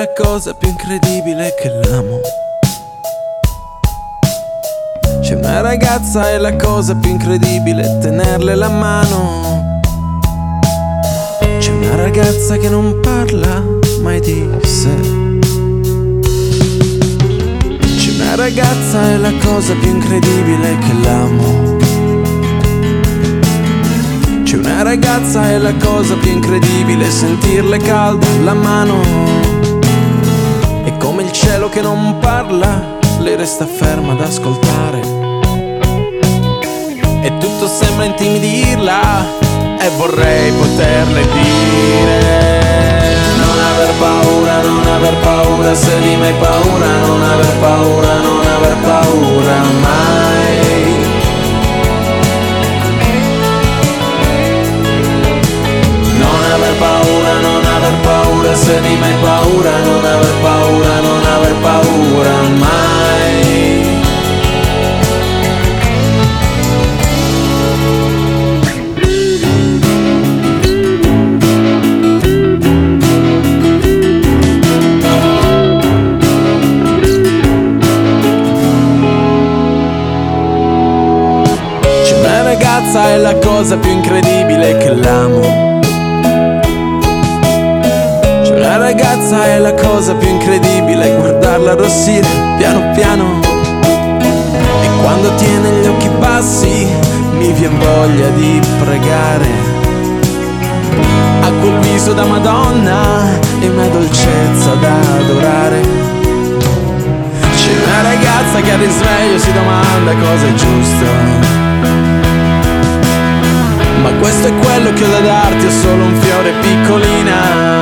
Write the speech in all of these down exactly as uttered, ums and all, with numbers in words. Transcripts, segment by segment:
la cosa più incredibile che l'amo. C'è una ragazza e la cosa più incredibile è tenerle la mano. C'è una ragazza che non parla mai di sé. C'è una ragazza e la cosa più incredibile che l'amo. C'è una ragazza e la cosa più incredibile è sentirle calda la mano. È come il cielo che non parla, lei resta ferma ad ascoltare. E tutto sembra intimidirla e vorrei poterle dire: non aver paura, non aver paura, se di me hai paura, non aver paura, non aver paura mai. Non aver paura, non aver paura, se di me hai paura, non aver paura, non aver paura mai. C'è una ragazza, è la cosa più incredibile che l'amo. La ragazza è la cosa più incredibile, guardarla arrossire piano piano. E quando tiene gli occhi bassi mi vien voglia di pregare. Ha quel viso da Madonna e una dolcezza da adorare. C'è una ragazza che al risveglio si domanda cosa è giusto. Ma questo è quello che ho da darti, è solo un fiore piccolina.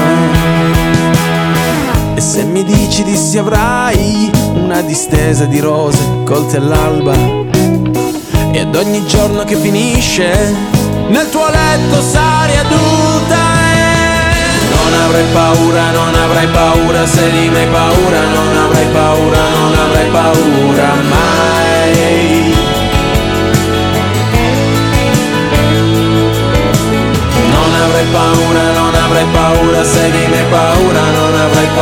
E se mi dici di sì avrai una distesa di rose colte all'alba. E ad ogni giorno che finisce nel tuo letto sarai adulta. E non avrai paura, non avrai paura, se di me hai paura, non avrai paura, non avrai paura mai. Non avrai paura, non avrai paura, se di me hai paura, non avrai paura,